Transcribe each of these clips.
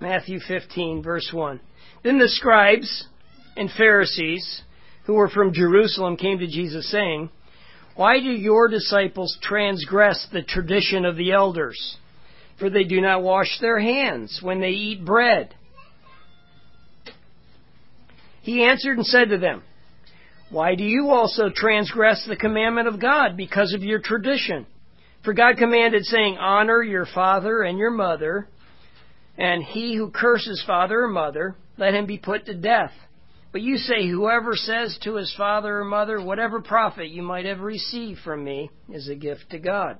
Matthew 15, verse 1. Then the scribes and Pharisees who were from Jerusalem came to Jesus saying, "Why do your disciples transgress the tradition of the elders? For they do not wash their hands when they eat bread." He answered and said to them, "Why do you also transgress the commandment of God because of your tradition? For God commanded, saying, 'Honor your father and your mother, and he who curses father or mother, let him be put to death.' But you say, whoever says to his father or mother, 'Whatever profit you might have received from me is a gift to God,'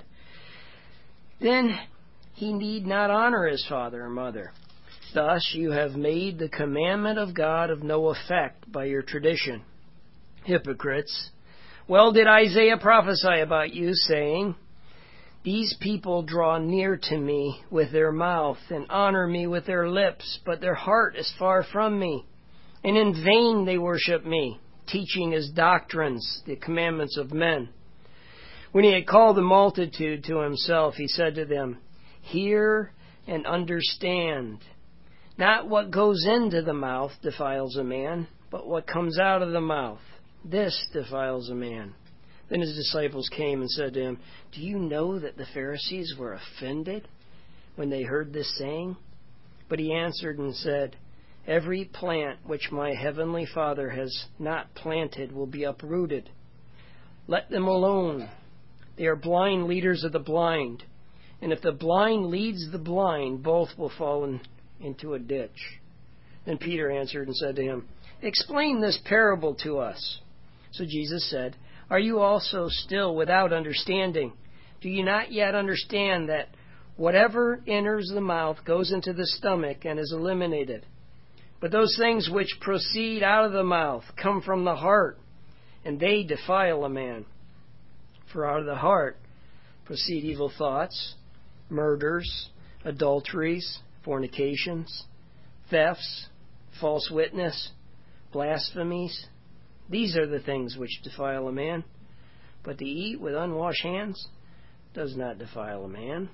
then he need not honor his father or mother. Thus you have made the commandment of God of no effect by your tradition. Hypocrites, well did Isaiah prophesy about you, saying, 'These people draw near to me with their mouth and honor me with their lips, but their heart is far from me. And in vain they worship me, teaching as doctrines the commandments of men.' When he had called the multitude to himself, he said to them, 'Hear and understand. Not what goes into the mouth defiles a man, but what comes out of the mouth. This defiles a man.' Then his disciples came and said to him, 'Do you know that the Pharisees were offended when they heard this saying?' But he answered and said, 'Every plant which my heavenly Father has not planted will be uprooted. Let them alone. They are blind leaders of the blind. And if the blind leads the blind, both will fall into a ditch.' Then Peter answered and said to him, 'Explain this parable to us.' So Jesus said, 'Are you also still without understanding? Do you not yet understand that whatever enters the mouth goes into the stomach and is eliminated? But those things which proceed out of the mouth come from the heart, and they defile a man. For out of the heart proceed evil thoughts, murders, adulteries, fornications, thefts, false witness, blasphemies. These are the things which defile a man. But to eat with unwashed hands does not defile a man."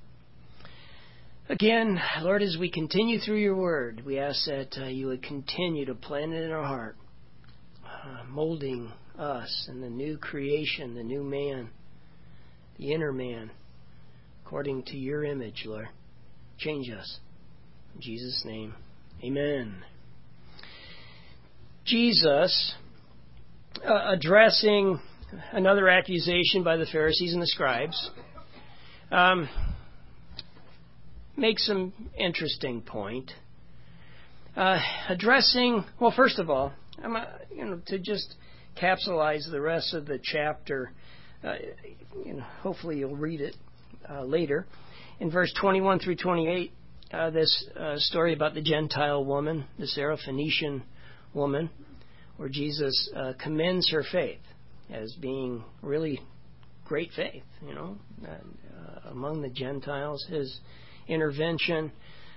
Again, Lord, as we continue through your word, we ask that you would continue to plant it in our heart, molding us in the new creation, the new man, the inner man, according to your image, Lord. Change us. In Jesus' name, amen. Jesus, addressing another accusation by the Pharisees and the scribes, makes some interesting point. Well, first of all, to just capsulize the rest of the chapter, hopefully you'll read it later. In verse 21 through 28, this story about the Gentile woman, the Syrophoenician woman, where Jesus commends her faith as being really great faith, among the Gentiles. His intervention,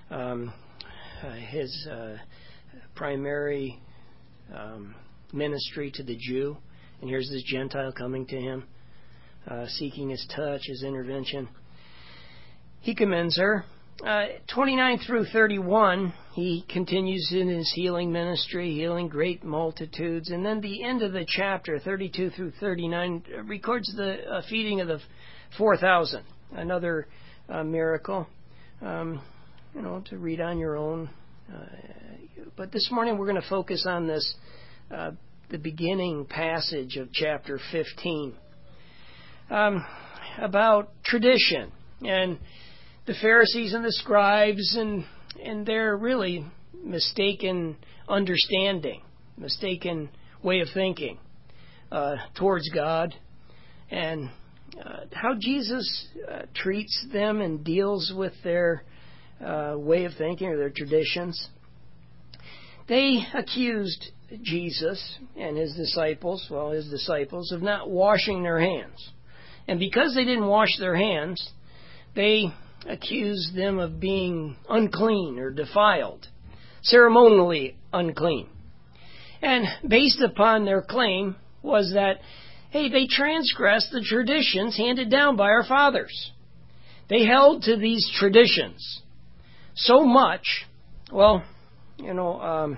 his primary ministry to the Jew. And here's this Gentile coming to him, seeking his touch, his intervention. He commends her. 29 through 31, he continues in his healing ministry, healing great multitudes. And then the end of the chapter, 32 through 39, records the feeding of the 4,000. Another miracle, to read on your own. But this morning we're going to focus on this, the beginning passage of chapter 15, about tradition and the Pharisees and the scribes and their really mistaken understanding, mistaken way of thinking towards God, and how Jesus treats them and deals with their way of thinking or their traditions. They accused Jesus and his disciples, of not washing their hands. And because they didn't wash their hands, they accused them of being unclean or defiled, ceremonially unclean. And based upon their claim was that, hey, they transgressed the traditions handed down by our fathers. They held to these traditions so much Well, you know,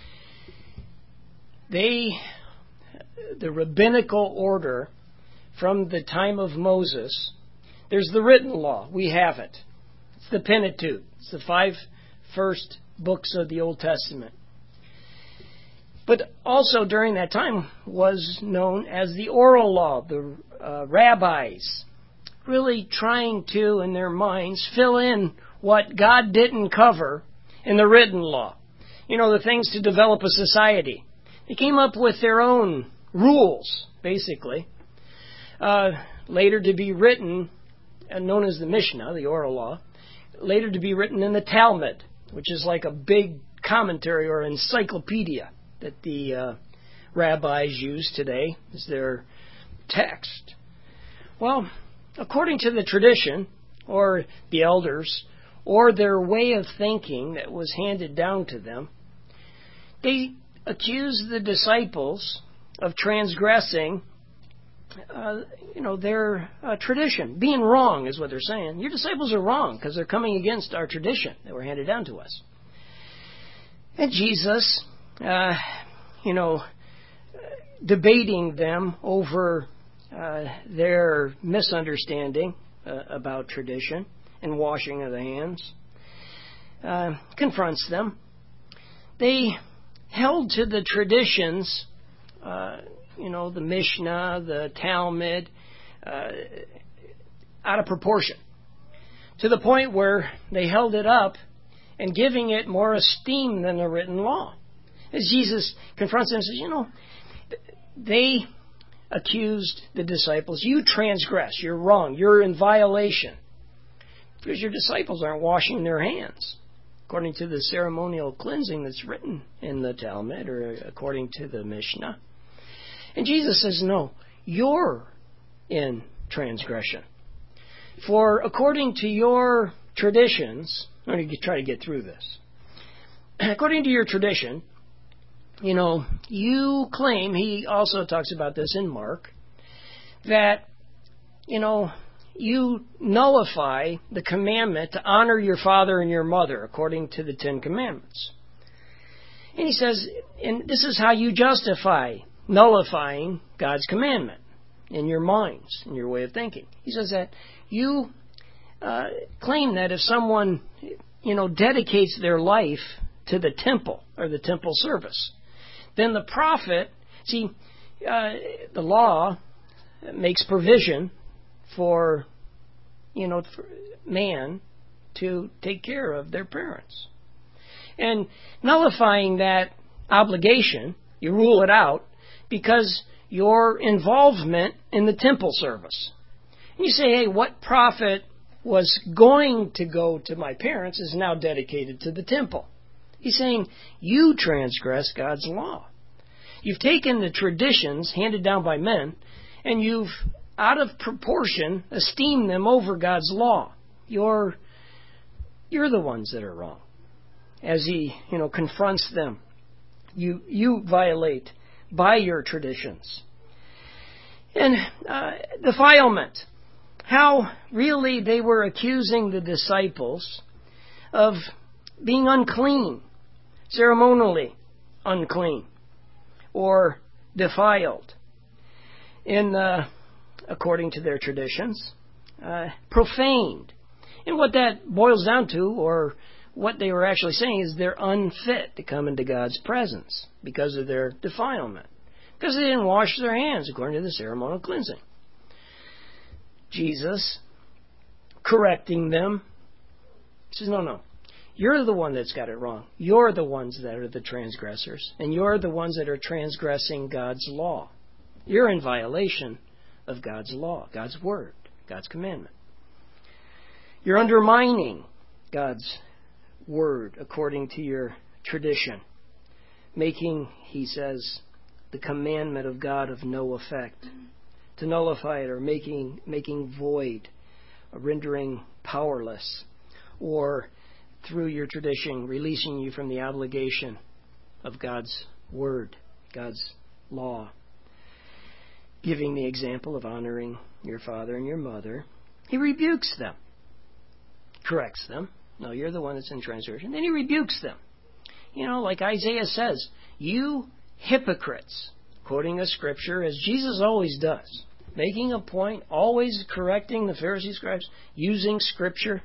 the rabbinical order from the time of Moses, there's the written law. We have it. It's the Pentateuch. It's the 5 first books of the Old Testament. But also during that time was known as the oral law, the rabbis really trying to, in their minds, fill in what God didn't cover in the written law. You know, the things to develop a society. They came up with their own rules, basically, later to be written, known as the Mishnah, the oral law, later to be written in the Talmud, which is like a big commentary or encyclopedia that the rabbis use today as their text. Well, according to the tradition, or the elders, or their way of thinking that was handed down to them, they accused the disciples of transgressing their tradition. Being wrong is what they're saying. Your disciples are wrong because they're coming against our tradition that were handed down to us. And Jesus, debating them over their misunderstanding about tradition and washing of the hands, confronts them. They held to the traditions, the Mishnah, the Talmud, out of proportion, to the point where they held it up and giving it more esteem than the written law. As Jesus confronts them and says, they accused the disciples, you transgress, you're wrong, you're in violation, because your disciples aren't washing their hands according to the ceremonial cleansing that's written in the Talmud or according to the Mishnah. And Jesus says, no, you're in transgression. For according to your traditions, I'm going to try to get through this. According to your tradition, you claim, he also talks about this in Mark, that, you nullify the commandment to honor your father and your mother according to the 10 Commandments. And he says, and this is how you justify nullifying God's commandment in your minds, in your way of thinking. He says that you claim that if someone, dedicates their life to the temple or the temple service, then the prophet, the law makes provision for man to take care of their parents. And nullifying that obligation, you rule it out because your involvement in the temple service. And you say, hey, what prophet was going to go to my parents is now dedicated to the temple. He's saying, you transgress God's law. You've taken the traditions handed down by men, and you've, out of proportion, esteemed them over God's law. You're the ones that are wrong. As he, confronts them, you violate by your traditions. And defilement. How really they were accusing the disciples of being unclean, ceremonially unclean, or defiled, according to their traditions, profaned. And what that boils down to, or what they were actually saying, is they're unfit to come into God's presence because of their defilement, because they didn't wash their hands according to the ceremonial cleansing. Jesus, correcting them, says, no, you're the one that's got it wrong. You're the ones that are the transgressors, and you're the ones that are transgressing God's law. You're in violation of God's law, God's word, God's commandment. You're undermining God's word according to your tradition, making, he says, the commandment of God of no effect. To nullify it, or making void, or rendering powerless, or through your tradition releasing you from the obligation of God's word, God's law. Giving the example of honoring your father and your mother, he rebukes them, corrects them, No, you're the one that's in transgression. Then he rebukes them. Like Isaiah says, you hypocrites, quoting a scripture as Jesus always does, making a point, always correcting the Pharisees, scribes, using scripture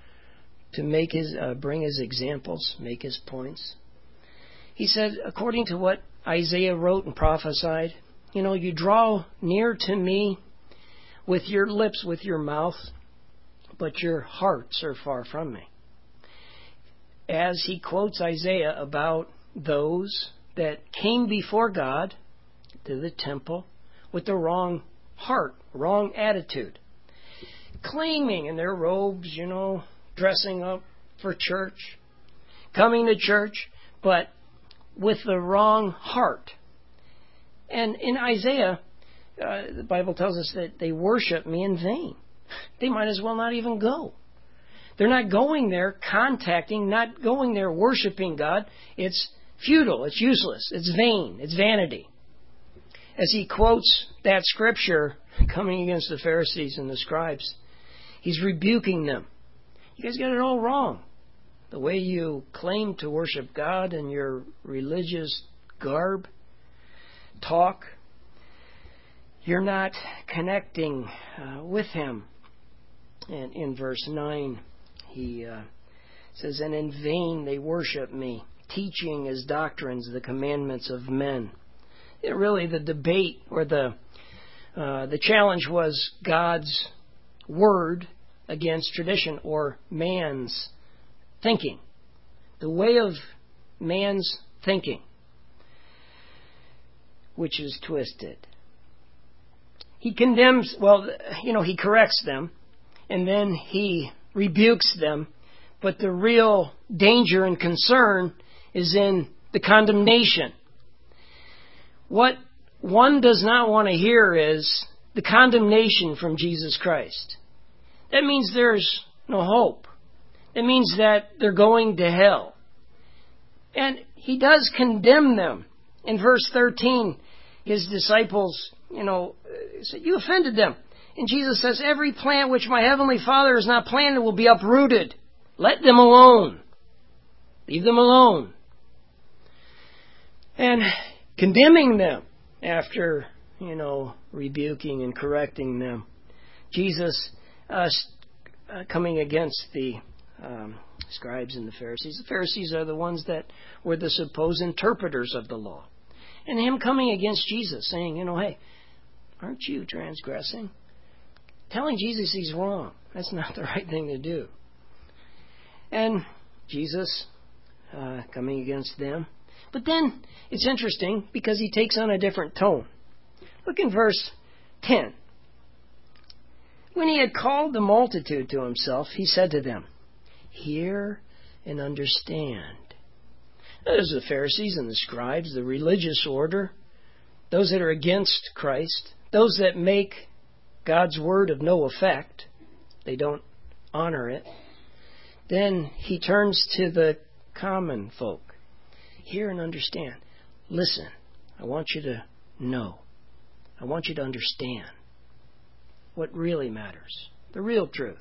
to bring his examples, make his points. He said, according to what Isaiah wrote and prophesied, you draw near to me with your lips, with your mouth, but your hearts are far from me. As he quotes Isaiah about those that came before God to the temple with the wrong heart, wrong attitude, claiming in their robes, dressing up for church, coming to church, but with the wrong heart. And in Isaiah, the Bible tells us that they worship me in vain. They might as well not even go. They're not going there contacting, not going there worshiping God. It's futile, it's useless, it's vain, it's vanity. As he quotes that scripture coming against the Pharisees and the scribes, he's rebuking them. You guys got it all wrong. The way you claim to worship God in your religious garb, talk, you're not connecting with Him. And in verse 9, he says, and in vain they worship me, teaching as doctrines the commandments of men. Really, the debate or the challenge was God's word against tradition or man's thinking. The way of man's thinking, which is twisted. He condemns, he corrects them, and then he rebukes them, but the real danger and concern is in the condemnation. What one does not want to hear is the condemnation from Jesus Christ. That means there's no hope. That means that they're going to hell. And he does condemn them. In verse 13, his disciples, said, you offended them. And Jesus says, every plant which my heavenly Father has not planted will be uprooted. Let them alone. Leave them alone. And condemning them after, rebuking and correcting them. Jesus coming against the scribes and the Pharisees. The Pharisees are the ones that were the supposed interpreters of the law. And him coming against Jesus, saying, hey, aren't you transgressing? Telling Jesus he's wrong. That's not the right thing to do. And Jesus coming against them. But then it's interesting because he takes on a different tone. Look in verse 10. When he had called the multitude to himself, he said to them, hear and understand. There's the Pharisees and the scribes, the religious order, those that are against Christ, those that make God's word of no effect. They don't honor it. Then he turns to the common folk. Hear and understand. Listen, I want you to know. I want you to understand what really matters, the real truth.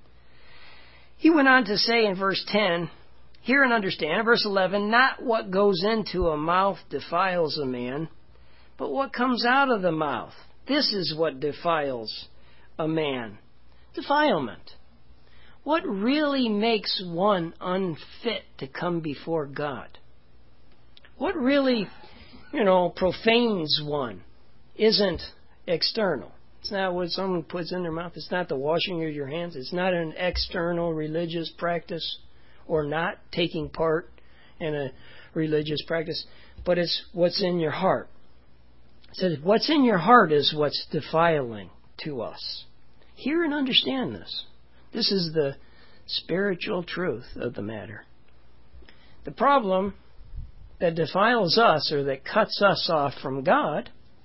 He went on to say in verse 10, hear and understand. Verse 11, not what goes into a mouth defiles a man, but what comes out of the mouth. This is what defiles a man. Defilement. What really makes one unfit to come before God? What really, profanes one isn't external. It's not what someone puts in their mouth. It's not the washing of your hands. It's not an external religious practice or not taking part in a religious practice, but it's what's in your heart. It says what's in your heart is what's defiling to us. Hear and understand this. This is the spiritual truth of the matter. The problem that defiles us or that cuts us off from God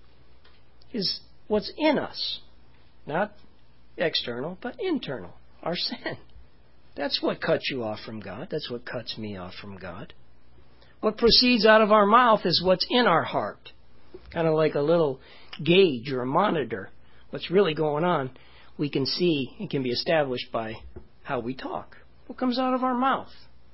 is what's in us. Not external, but internal. Our sin. That's what cuts you off from God. That's what cuts me off from God. What proceeds out of our mouth is what's in our heart. Kind of like a little gauge or a monitor. What's really going on, we can see, it can be established by how we talk. What comes out of our mouth?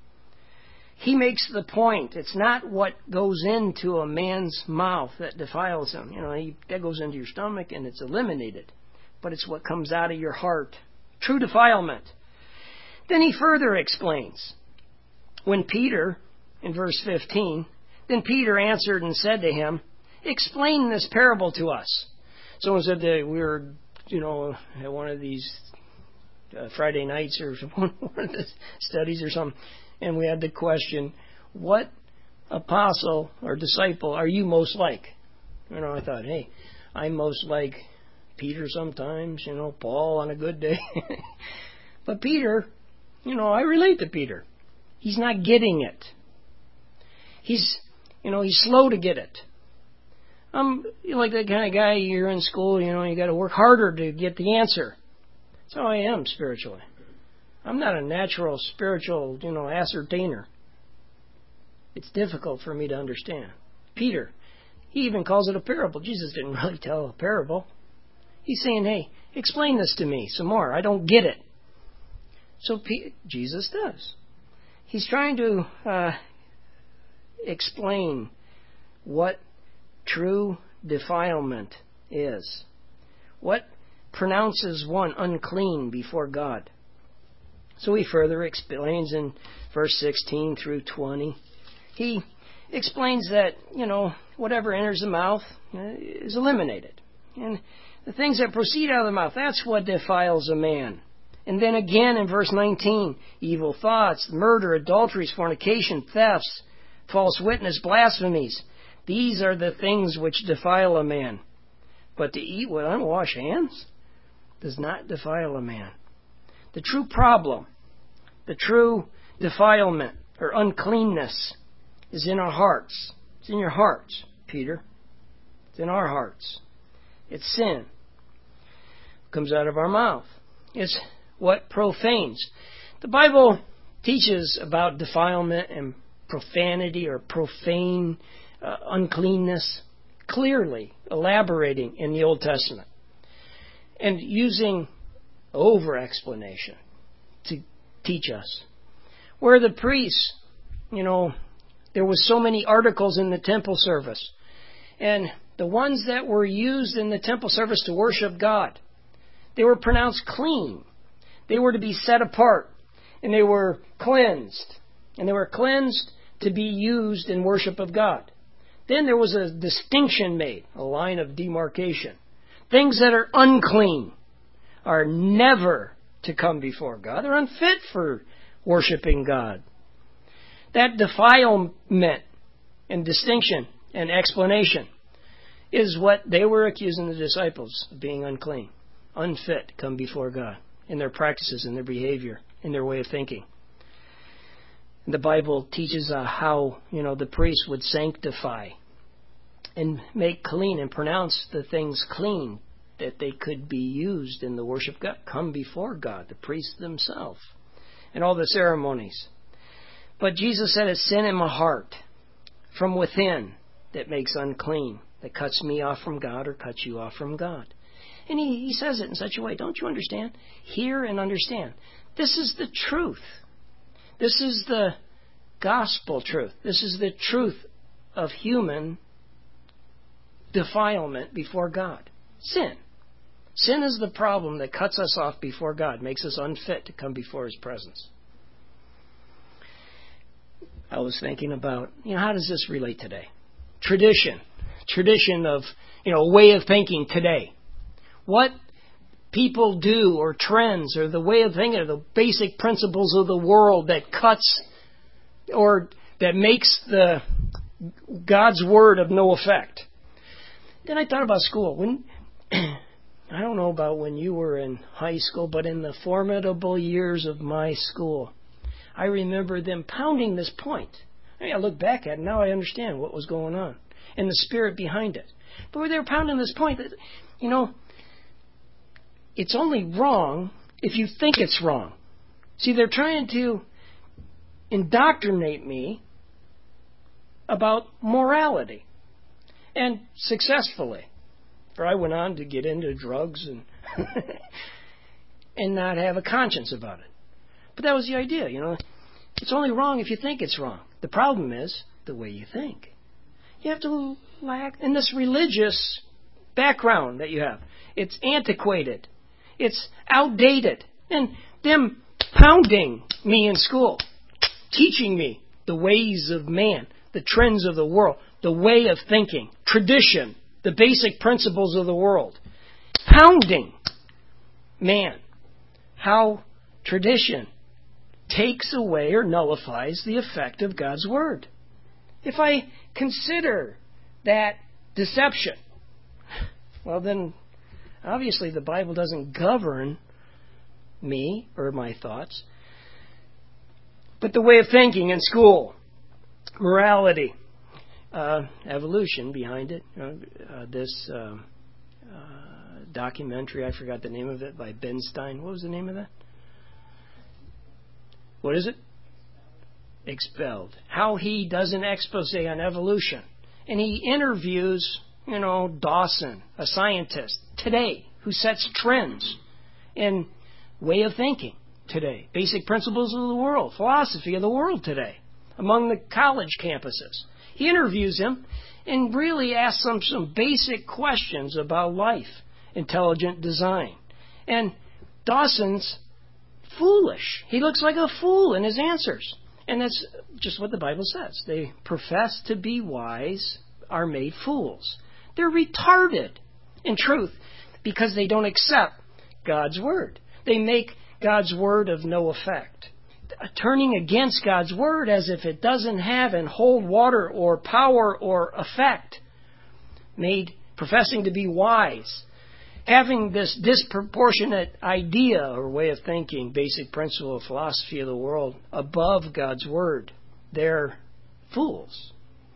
He makes the point. It's not what goes into a man's mouth that defiles him. That goes into your stomach and it's eliminated. But it's what comes out of your heart. True defilement. Then he further explains. When Peter, in verse 15, then Peter answered and said to him, explain this parable to us. Someone said that we were, at one of these Friday nights or one of the studies or something, and we had the question, what apostle or disciple are you most like? I thought, hey, I'm most like Peter sometimes, Paul on a good day. But Peter, I relate to Peter. He's not getting it. He's slow to get it. I'm like that kind of guy, you're in school, you got to work harder to get the answer. That's how I am spiritually. I'm not a natural spiritual, ascertainer. It's difficult for me to understand. Peter, he even calls it a parable. Jesus didn't really tell a parable. He's saying, hey, explain this to me some more. I don't get it. So Jesus does. He's trying to explain what true defilement is. What pronounces one unclean before God. So he further explains in verse 16 through 20. He explains that, whatever enters the mouth is eliminated. And the things that proceed out of the mouth, that's what defiles a man. And then again in verse 19, evil thoughts, murder, adulteries, fornication, thefts, false witness, blasphemies. These are the things which defile a man. But to eat with unwashed hands does not defile a man. The true problem, the true defilement or uncleanness is in our hearts. It's in your hearts, Peter. It's in our hearts. It's sin. It comes out of our mouth. It's what profanes. The Bible teaches about defilement and profanity or profane uncleanness, clearly elaborating in the Old Testament and using over-explanation to teach us. Where the priests, there was so many articles in the temple service, and the ones that were used in the temple service to worship God, they were pronounced clean. They were to be set apart, and they were cleansed. And they were cleansed to be used in worship of God. Then there was a distinction made, a line of demarcation. Things that are unclean are never to come before God. They're unfit for worshiping God. That defilement and distinction and explanation is what they were accusing the disciples of being unclean, unfit to come before God in their practices, in their behavior, in their way of thinking. The Bible teaches how, the priest would sanctify and make clean and pronounce the things clean that they could be used in the worship of God, come before God, the priests themselves, and all the ceremonies. But Jesus said, it's sin in my heart from within that makes unclean, that cuts me off from God or cuts you off from God. And he says it in such a way, don't you understand? Hear and understand. This is the truth. This is the gospel truth. This is the truth of human defilement before God. Sin. Sin is the problem that cuts us off before God, makes us unfit to come before His presence. I was thinking about, how does this relate today? Tradition of, way of thinking today. What people do or trends or the way of thinking or the basic principles of the world that cuts or that makes the God's word of no effect. Then I thought about school. I don't know about when you were in high school, but in the formidable years of my school, I remember them pounding this point. I look back at it, now I understand what was going on and the spirit behind it. But they were pounding this point that, it's only wrong if you think it's wrong. See, they're trying to indoctrinate me about morality. And successfully. For I went on to get into drugs and and not have a conscience about it. But that was the idea, It's only wrong if you think it's wrong. The problem is the way you think. You have to lack in this religious background that you have. It's antiquated. It's outdated. And them pounding me in school, teaching me the ways of man, the trends of the world, the way of thinking, tradition, the basic principles of the world. Pounding man. How tradition takes away or nullifies the effect of God's Word. If I consider that deception, well then, obviously the Bible doesn't govern me or my thoughts. But the way of thinking in school, morality, evolution behind it, this documentary, I forgot the name of it, by Ben Stein. What was the name of that? What is it? Expelled. How he does an expose on evolution. And he interviews, Dawson, a scientist today, who sets trends in way of thinking today. Basic principles of the world, philosophy of the world today, among the college campuses. He interviews him and really asks him some basic questions about life, intelligent design. And Dawson's foolish. He looks like a fool in his answers. And that's just what the Bible says. They profess to be wise, are made fools. They're retarded in truth because they don't accept God's Word. They make God's Word of no effect. Turning against God's Word as if it doesn't have and hold water or power or effect. Professing to be wise. Having this disproportionate idea or way of thinking, basic principle of philosophy of the world, above God's Word. They're fools.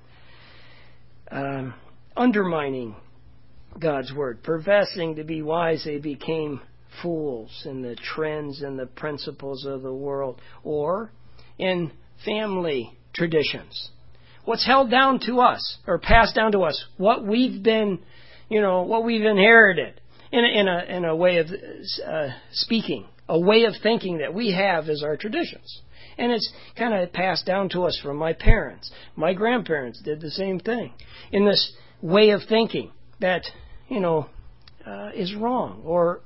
Undermining God's Word. Professing to be wise, they became fools in the trends and the principles of the world. Or in family traditions. What's held down to us, or passed down to us, what we've been, what we've inherited. In a way of speaking, a way of thinking that we have as our traditions. And it's kind of passed down to us from my parents. My grandparents did the same thing. In this way of thinking that, is wrong or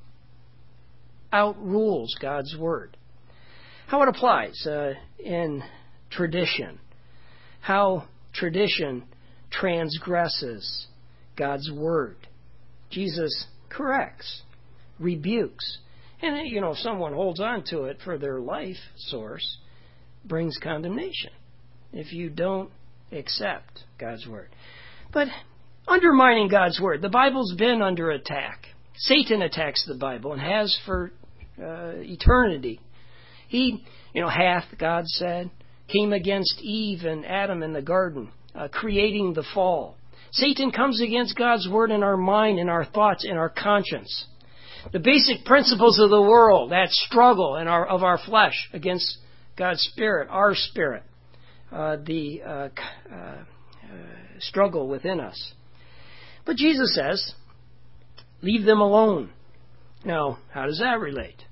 outrules God's Word. How it applies in tradition. How tradition transgresses God's Word. Jesus corrects, rebukes. And, if someone holds on to it for their life source, brings condemnation if you don't accept God's Word. But undermining God's Word, the Bible's been under attack. Satan attacks the Bible and has for eternity. He, hath, God said, came against Eve and Adam in the garden, creating the fall. Satan comes against God's Word in our mind, in our thoughts, in our conscience. The basic principles of the world, that struggle of our flesh against God's Spirit, our spirit, the struggle within us. But Jesus says, leave them alone. Now, how does that relate?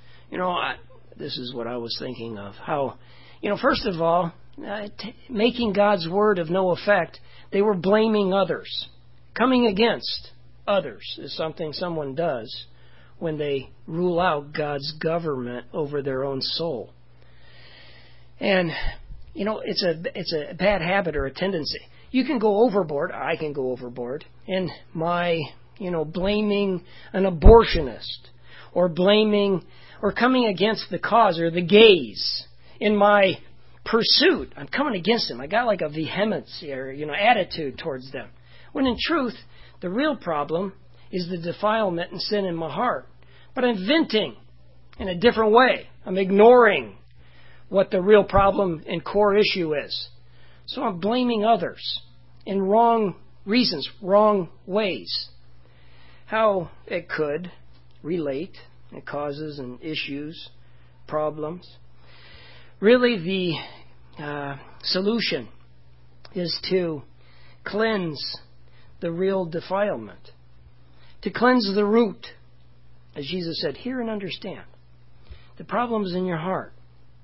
This is what I was thinking of. How, first of all, making God's Word of no effect, they were blaming others. Coming against others is something someone does when they rule out God's government over their own soul. And, it's a bad habit or a tendency. You can go overboard, I can go overboard, in my, blaming an abortionist, or blaming, or coming against the cause or the gays in my pursuit. I'm coming against them. I got like a vehemency or, attitude towards them. When in truth, the real problem is the defilement and sin in my heart. But I'm venting in a different way. I'm ignoring what the real problem and core issue is. So I'm blaming others in wrong reasons, wrong ways. How it could relate to causes and issues, problems. Really, the solution is to cleanse the real defilement, to cleanse the root. As Jesus said, hear and understand. The problem is in your heart.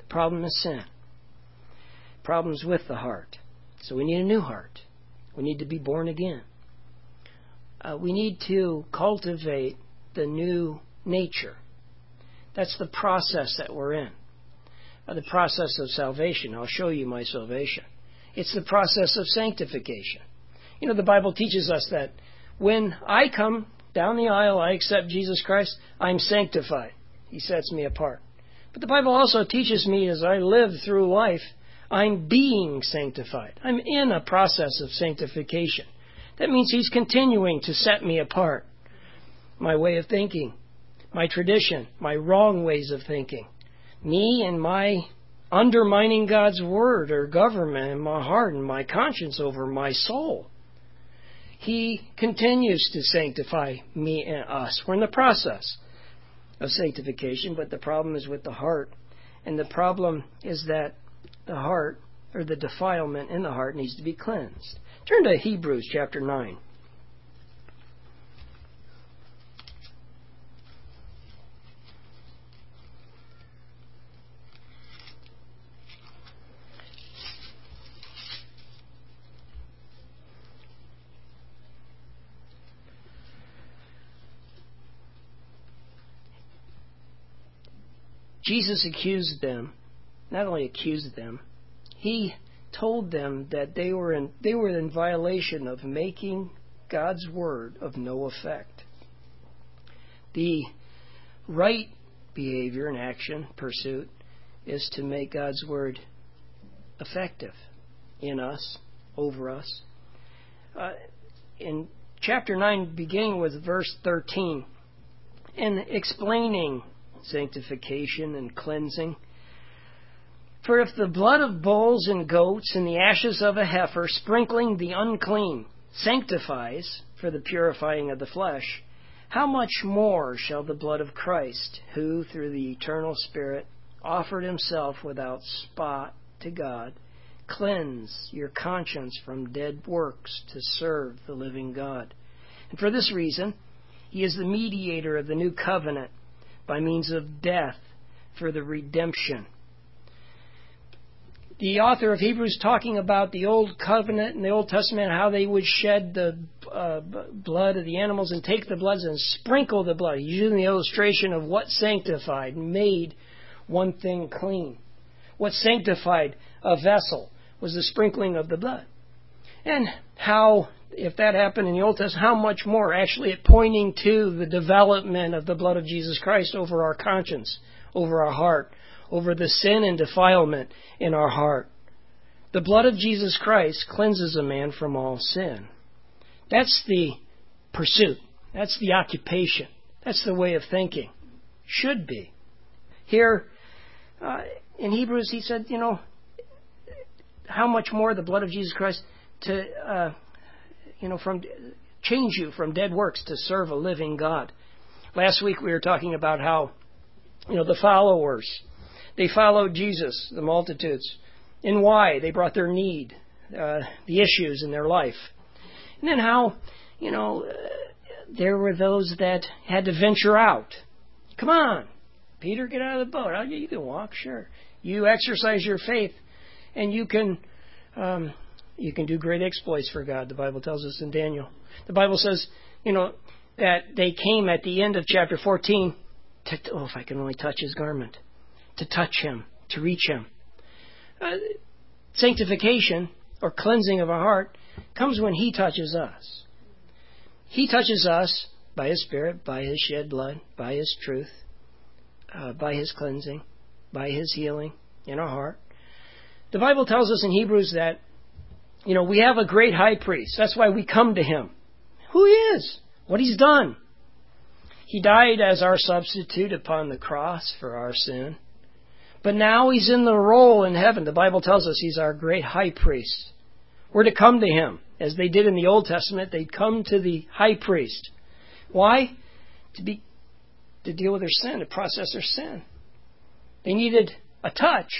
Problem is sin. Problems with the heart. So we need a new heart. We need to be born again. We need to cultivate the new nature. That's the process that we're in. The process of salvation. I'll show you my salvation. It's the process of sanctification. You know, the Bible teaches us that when I come down the aisle, I accept Jesus Christ, I'm sanctified. He sets me apart. But the Bible also teaches me as I live through life, I'm being sanctified. I'm in a process of sanctification. That means He's continuing to set me apart. My way of thinking, my tradition, my wrong ways of thinking, me and my undermining God's Word or government in my heart and my conscience over my soul. He continues to sanctify me and us. We're in the process of sanctification, but the problem is with the heart. And the problem is that the heart, or the defilement in the heart, needs to be cleansed. Turn to Hebrews chapter 9. Jesus accused them, not only accused them, He told them that they were in violation of making God's Word of no effect. The right behavior and action, pursuit, is to make God's Word effective in us, over us. In chapter 9, beginning with verse 13, in explaining sanctification and cleansing, for if the blood of bulls and goats and the ashes of a heifer sprinkling the unclean sanctifies for the purifying of the flesh, how much more shall the blood of Christ, who through the eternal Spirit offered Himself without spot to God, cleanse your conscience from dead works to serve the living God? And for this reason, He is the mediator of the new covenant by means of death for the redemption. The author of Hebrews talking about the Old Covenant and the Old Testament, how they would shed the blood of the animals and take the blood and sprinkle the blood. He's using the illustration of what sanctified, made one thing clean. What sanctified a vessel was the sprinkling of the blood. And how, if that happened in the Old Testament, how much more, actually it pointing to the development of the blood of Jesus Christ over our conscience, over our heart, over the sin and defilement in our heart. The blood of Jesus Christ cleanses a man from all sin. That's the pursuit. That's the occupation. That's the way of thinking. Should be. Here in Hebrews, he said, how much more the blood of Jesus Christ to, change you from dead works to serve a living God. Last week we were talking about how, the followers, they followed Jesus, the multitudes. And why? They brought their need, the issues in their life. And then how, there were those that had to venture out. Come on, Peter, get out of the boat. You can walk, sure. You exercise your faith, and you can do great exploits for God, the Bible tells us in Daniel. The Bible says, that they came at the end of chapter 14 if I can only touch His garment, to touch Him, to reach Him. Sanctification, or cleansing of our heart, comes when He touches us. He touches us by His Spirit, by His shed blood, by His truth, by His cleansing, by His healing in our heart. The Bible tells us in Hebrews that, we have a great high priest. That's why we come to Him. Who He is, what He's done. He died as our substitute upon the cross for our sin. But now He's in the role in heaven. The Bible tells us He's our great high priest. We're to come to Him. As they did in the Old Testament, they'd come to the high priest. Why? To deal with their sin, to process their sin. They needed a touch.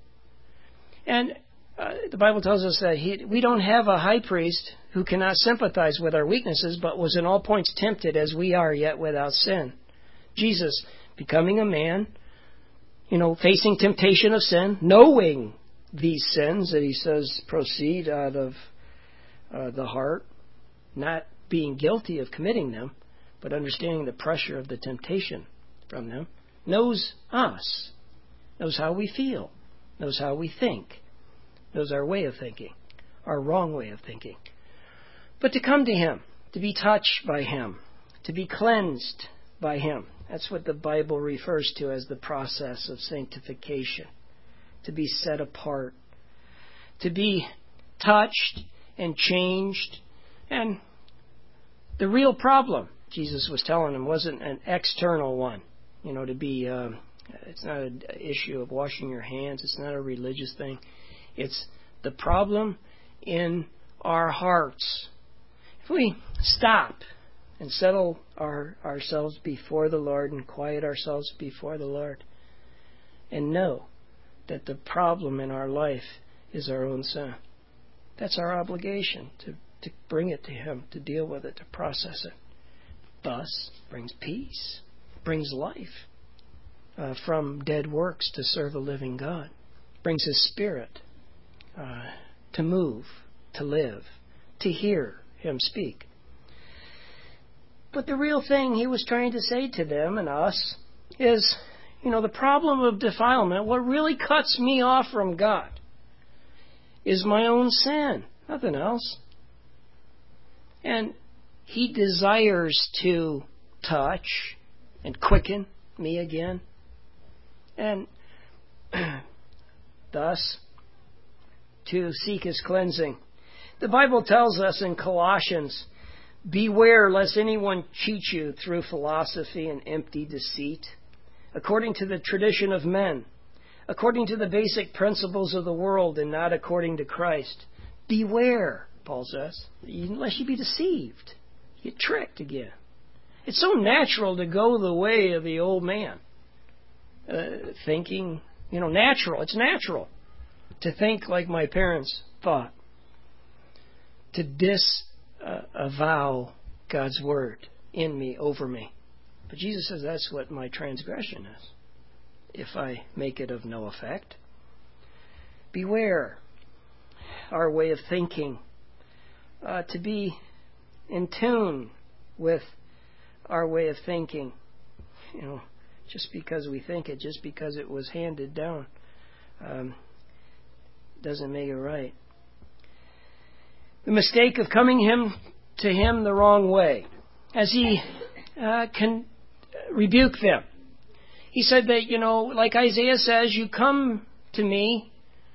And the Bible tells us that we don't have a high priest who cannot sympathize with our weaknesses, but was in all points tempted as we are, yet without sin. Jesus, becoming a man, facing temptation of sin, knowing these sins that he says proceed out of the heart, not being guilty of committing them, but understanding the pressure of the temptation from them, knows us, knows how we feel, knows how we think, knows our way of thinking, our wrong way of thinking. But to come to him, to be touched by him, to be cleansed by him, that's what the Bible refers to as the process of sanctification, to be set apart, to be touched and changed. And the real problem, Jesus was telling them, wasn't an external one. To be, it's not an issue of washing your hands. It's not a religious thing. It's the problem in our hearts. If we stop and settle ourselves before the Lord and quiet ourselves before the Lord and know that the problem in our life is our own sin, that's our obligation to bring it to him, to deal with it, to process it. Thus brings peace, brings life from dead works to serve a living God, brings his Spirit to move, to live, to hear him speak. But the real thing he was trying to say to them and us is, the problem of defilement, what really cuts me off from God is my own sin, nothing else. And he desires to touch and quicken me again. And thus, to seek his cleansing. The Bible tells us in Colossians, beware lest anyone cheat you through philosophy and empty deceit, according to the tradition of men, according to the basic principles of the world and not according to Christ. Beware, Paul says, lest you be deceived, get tricked again. It's so natural to go the way of the old man, thinking, natural. It's natural to think like my parents thought, to disavow God's word in me, over me. But Jesus says that's what my transgression is, if I make it of no effect. Beware our way of thinking, to be in tune with our way of thinking. Just because we think it, just because it was handed down, doesn't make it right. The mistake of coming to him the wrong way, as he can rebuke them. He said that, like Isaiah says, you come to me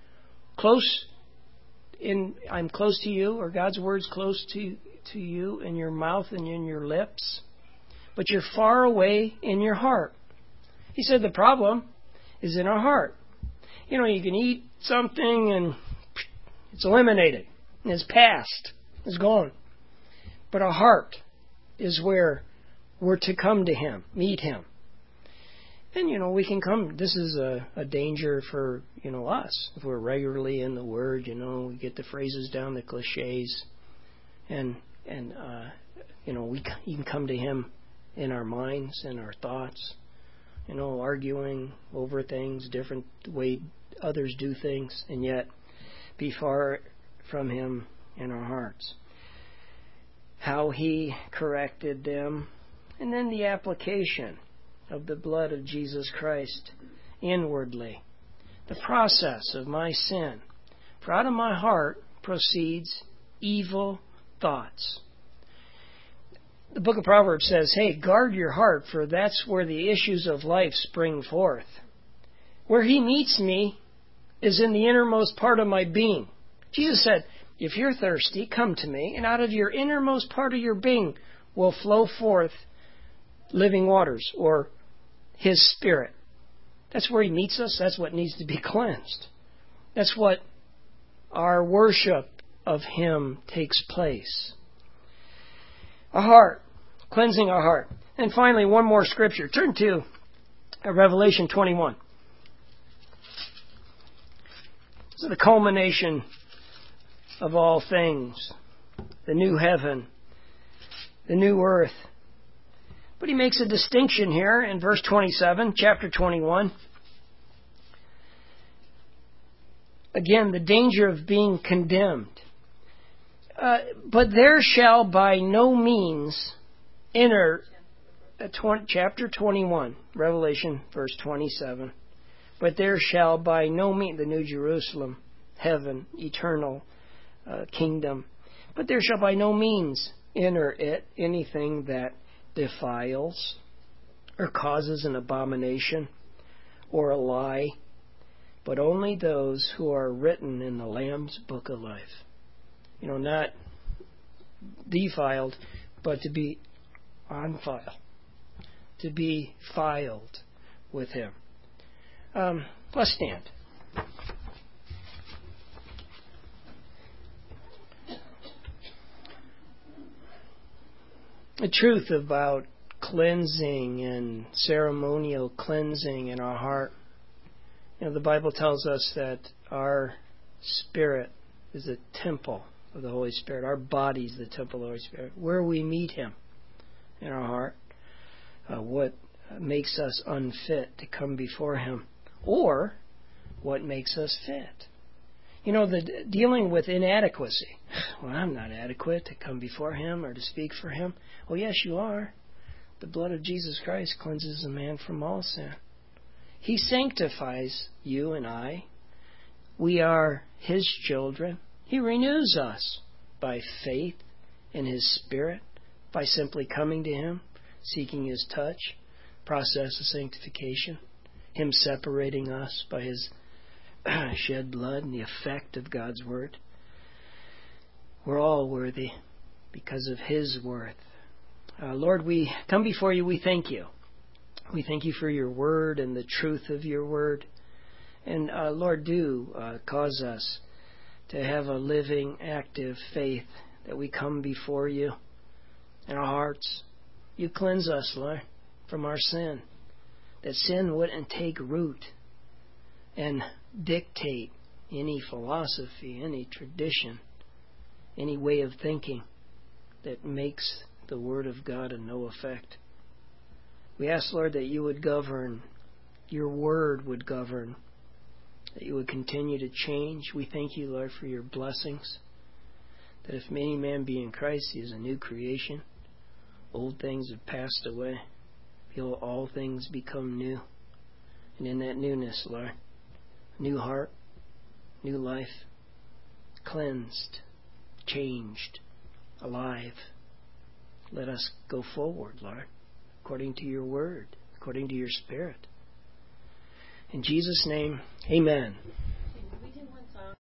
I'm close to you, or God's word's close to you in your mouth and in your lips, but you're far away in your heart. He said the problem is in our heart. You can eat something and it's eliminated. It's past. It's gone. But our heart is where we're to come to him, meet him. And, we can come. This is a danger for, us. If we're regularly in the Word, we get the phrases down, the cliches. And we can come to him in our minds and our thoughts, arguing over things, different way others do things, and yet be far from him in our hearts. How he corrected them, and then the application of the blood of Jesus Christ inwardly. The process of my sin. For out of my heart proceeds evil thoughts. The book of Proverbs says, hey, guard your heart, for that's where the issues of life spring forth. Where he meets me is in the innermost part of my being. Jesus said, if you're thirsty, come to me, and out of your innermost part of your being will flow forth living waters, or his Spirit. That's where he meets us. That's what needs to be cleansed. That's what our worship of him takes place. Our heart, cleansing our heart. And finally, one more scripture. Turn to Revelation 21. This is the culmination of all things. The new heaven, the new earth. But he makes a distinction here in verse 27, chapter 21. Again, the danger of being condemned. But there shall by no means enter, chapter 21, Revelation, verse 27. But there shall by no means, the New Jerusalem, heaven, eternal kingdom, but there shall by no means enter it anything that defiles or causes an abomination or a lie, but only those who are written in the Lamb's book of life. Not defiled, but to be on file, to be filed with Him. Let's stand. The truth about cleansing and ceremonial cleansing in our heart. The Bible tells us that our spirit is a temple of the Holy Spirit. Our body is the temple of the Holy Spirit. Where we meet Him in our heart. What makes us unfit to come before Him. Or what makes us fit. Dealing with inadequacy. Well, I'm not adequate to come before Him or to speak for Him. Well, yes, you are. The blood of Jesus Christ cleanses a man from all sin. He sanctifies you and I. We are His children. He renews us by faith in His Spirit, by simply coming to Him, seeking His touch, process of sanctification, Him separating us by His shed blood and the effect of God's Word. We're all worthy because of His worth. Lord, we come before You. We thank You. We thank You for Your Word and the truth of Your Word. And Lord, do cause us to have a living, active faith that we come before You in our hearts. You cleanse us, Lord, from our sin. That sin wouldn't take root and dictate any philosophy, any tradition, any way of thinking that makes the Word of God of no effect. We ask, Lord, that You would govern, Your Word would govern, that You would continue to change. We thank You, Lord, for Your blessings, that if any man be in Christ, he is a new creation. Old things have passed away. Behold, all things become new. And in that newness, Lord, new heart, new life, cleansed, changed, alive. Let us go forward, Lord, according to Your Word, according to Your Spirit. In Jesus' name, amen.